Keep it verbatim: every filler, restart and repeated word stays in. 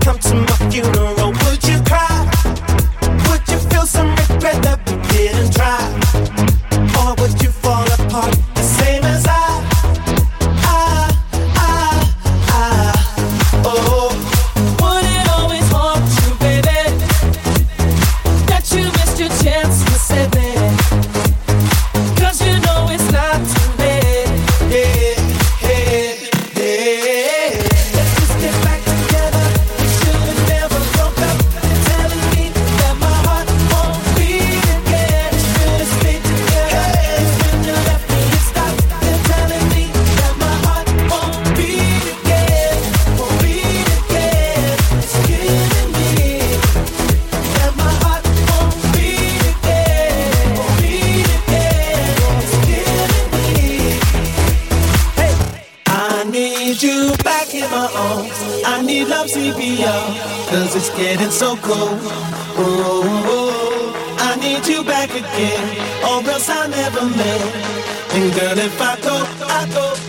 come to my funeral? Would you cry? Would you feel some regret that we didn't try? Or would you fall apart the same as I? I, I, I, oh. Would it always haunt you, baby, that you missed your chance to say that? 'Cause you know it's not too late. Yeah, yeah, yeah. Let's just get back together. We should have never broke up. They're telling me that my heart won't beat again. We should have stayed together. When you left me, it stopped. They're telling me that my heart won't beat again, won't beat again. It's killing me. That my heart won't beat again, won't beat again. It's killing me. Hey, I need you back in my arms. I need love C P R, 'cause it's getting so cold. Oh, oh, I need you back again, or else I'll never live. And girl, if I go, I go.